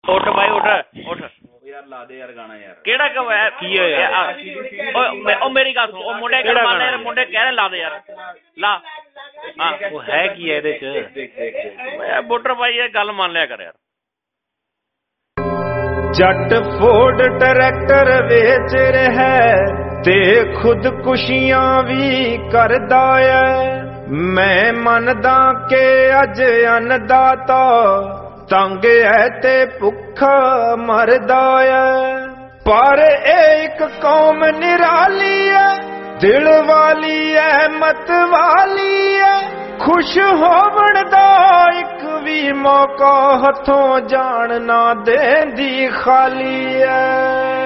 ਉੱਠ ਬਾਈ ਉੱਠ ਉੱਠ ਯਾਰ ਲਾ ਦੇ ਯਾਰ ਗਾਣਾ ਯਾਰ। ਕਿਹੜਾ ਕੀ ਹੋਇਆ? ਉਹ ਮੇਰੀ ਗੱਲ ਸੁਣ, ਉਹ ਮੁੰਡੇ ਗੱਲ ਮੰਨ ਯਾਰ, ਮੁੰਡੇ ਕਹਿ ਰਹੇ ਲਾ ਦੇ ਯਾਰ ਲਾ। ਹਾਂ ਉਹ ਹੈ ਕੀ ਹੈ ਇਹਦੇ ਚ? ਵੋਟਰ ਭਾਈ ਇਹ ਗੱਲ ਮੰਨ ਲਿਆ ਕਰ ਯਾਰ। ਜੱਟ ਫੋਰਡ ਟਰੈਕਟਰ ਵੇਚ ਰਿਹਾ ਤੇ ਖੁਦਕੁਸ਼ੀਆਂ ਵੀ ਕਰਦਾ ਏ। ਮੈਂ ਮੰਨਦਾ ਕਿ ਅੱਜ ਅੰਨਦਾਤਾ ਤੰਗ ਐ ਤੇ ਭੁੱਖਾ ਮਰਦਾ ਏ, ਪਰ ਇਹ ਇੱਕ ਕੌਮ ਨਿਰਾਲੀ ਐ, ਦਿਲ ਵਾਲੀ ਐ, ਮਤ ਵਾਲੀ ਐ। ਖੁਸ਼ ਹੋਵਣ ਦਾ ਇੱਕ ਵੀ ਮੌਕਾ ਹੱਥੋਂ ਜਾਣ ਨਾ ਦੇਂਦੀ ਖਾਲੀ ਐ।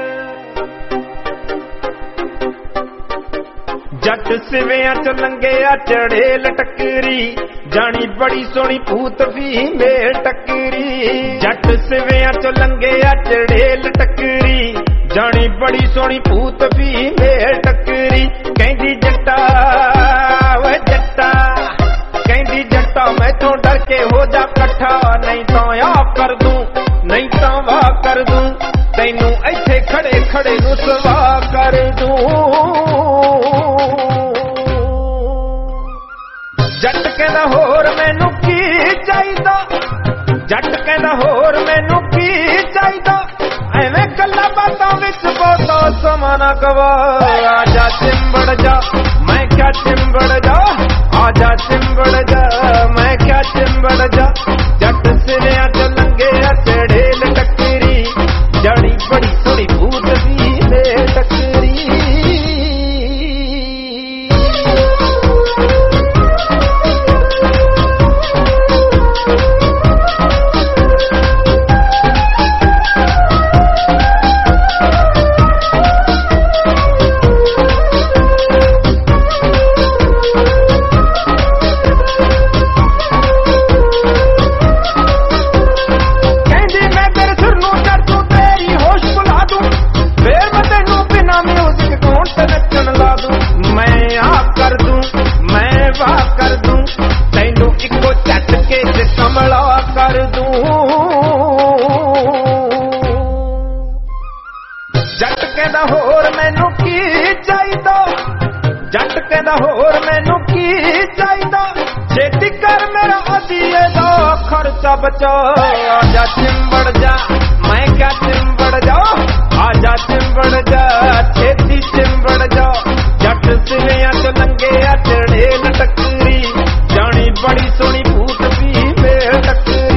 ਜੱਟ ਸਿਵਿਆਂ ਚ ਲੰਘਿਆ ਚੜੇਲ ਟੱਕਰੀ, ਜਾਣੀ ਬੜੀ ਸੋਹਣੀ ਭੂਤ ਫੀਮੇਲ ਟੱਕਰੀ। ਜੱਟ ਸਿਵਿਆਂ ਚ ਲੰਘਿਆ ਚੜੇਲ ਟੱਕਰੀ, ਜਾਣੀ ਬੜੀ ਸੋਹਣੀ ਭੂਤ ਫੀਮੇਲ ਟੱਕਰੀ। ਕਹਿੰਦੀ ਜੱਟਾ ਵੇ ਜੱਟਾ, ਕਹਿੰਦੀ ਜੱਟਾ ਮੈਥੋਂ ਡਰ ਕੇ ਹੋ ਜਾ ਇਕੱਠਾ, ਨਹੀਂ ਤਾਂ ਆਪ ਕਰ ਦੂੰ, ਨਹੀਂ ਤਾਂ ਵਾਹ ਕਰ ਦੂੰ, ਤੈਨੂੰ ਇੱਥੇ ਖੜੇ ਖੜੇ ਨੂੰ ਸਵਾ ਕਰ ਦੂੰ। ਜੱਟ ਕਹਿੰਦਾ ਹੋਰ ਮੈਨੂੰ ਕੀ ਚਾਹੀਦਾ, ਜੱਟ ਕਹਿੰਦਾ ਹੋਰ ਮੈਨੂੰ ਕੀ ਚਾਹੀਦਾ, ਐਵੇਂ ਗੱਲਾਂ ਬਾਤਾਂ ਵਿੱਚ ਬਹੁਤਾ ਸਮਾਂ ਨਾ ਗਵਾ। ਆਜਾ ਚਿੰਬੜ ਜਾ, ਮੈਂ ਕਿਆ ਚਿੰਬੜ ਜਾ, ਆਜਾ ਚਿੰਬੜ ਜਾ, ਮੈਂ ਕਿਆ ਚਿੰਬੜ ਜਾ। ਜੱਟ ਸਿਰਿਆਂ ਚ ਲੰਘਿਆ ਚੜੇਲ ਟੱਕਰੀ, ਜਾਣੀ ਬੜੀ ਸੋਹਣੀ ਭੂਤ ਵੀ ਦੇ ਟੱਕਰੀ। ਜੱਟ ਕਹਿੰਦਾ ਹੋਰ ਮੈਨੂੰ ਕੀ ਚਾਹੀਦਾ, ਜੱਟ ਕਹਿੰਦਾ ਹੋਰ ਮੈਨੂੰ ਕੀ ਚਾਹੀਦਾ, ਛੇਤੀ ਕਰ ਮੇਰਾ ਅਧੀਏ ਦਾ ਖਰਚਾ ਬਚਾ। ਆਜਾ ਚਿੰਬੜ ਜਾ, ਮੈਂ ਕਿਆ ਚਿੰਬੜ ਜਾ, ਆਜਾ ਚਿੰਬੜ ਜਾ, ਛੇਤੀ ਚਿੰਬੜ ਜਾ। ਜੱਟ ਸਿਵਿਆਂ ਚ ਲੰਘਿਆ ਚੜੇਲ ਟੱਕਰੀ, ਜਾਣੀ ਬੜੀ ਸੋਹਣੀ ਭੂਤ ਵੀ ਮੇਲ ਟੱਕਰੀ।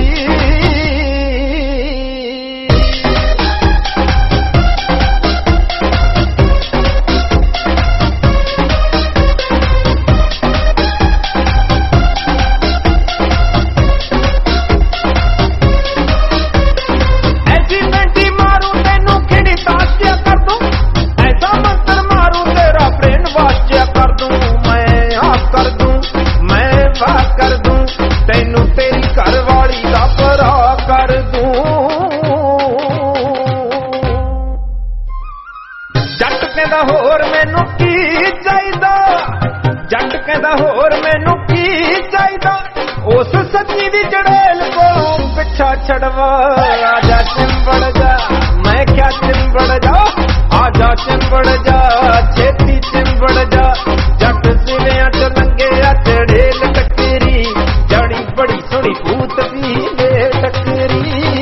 ਕਹਿੰਦਾ ਹੋਰ ਮੈਨੂੰ ਕੀ ਚਾਹੀਦਾ, ਜੱਟ ਕਹਿੰਦਾ ਹੋਰ ਮੈਨੂੰ ਕੀ ਚਾਹੀਦਾ, ਉਸ ਸੱਚੀ ਦੀ ਜੜੇਲ ਕੋਲੋਂ ਪਿੱਛਾ ਛੜਵਾ। ਆਜਾ ਚਿੰਬੜ ਜਾ, ਮੈਂ ਕਿਆ ਚਿੰਬੜ ਜਾ, ਆਜਾ ਚਿੰਬੜ ਜਾ, ਛੇਤੀ ਚਿੰਬੜ ਜਾ। ਜੱਟ ਸਿਵਿਆਂ ਚ ਲੰਘਿਆ ਚੜੇਲ ਟੱਕਰੀ, ਜਾਣੀ ਬੜੀ ਸੋਹਣੀ ਭੂਤ ਵੀ ਦੇ ਟੱਕਰੀ।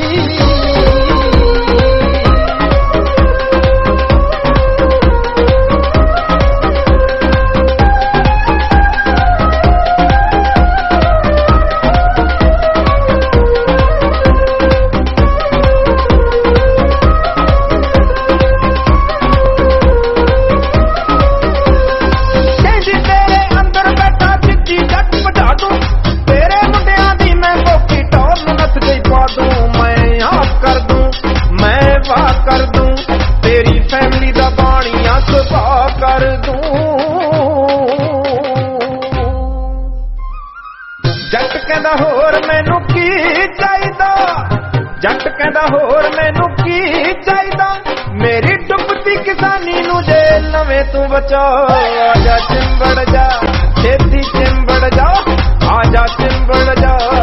ਜੱਟ ਕਹਿੰਦਾ ਹੋਰ ਮੈਨੂੰ ਕੀ ਚਾਹੀਦਾ, ਜੱਟ ਕਹਿੰਦਾ ਹੋਰ ਮੈਨੂੰ ਕੀ ਚਾਹੀਦਾ, ਮੇਰੀ ਡੁੱਬਦੀ ਕਿਸਾਨੀ ਨੂੰ ਜੇ ਨਵੇਂ ਤੂੰ ਬਚਾ। ਆਜਾ ਚਿੰਬੜ ਜਾ, ਛੇਤੀ ਚਿੰਬੜ ਜਾ, ਆਜਾ ਚਿੰਬੜ ਜਾ।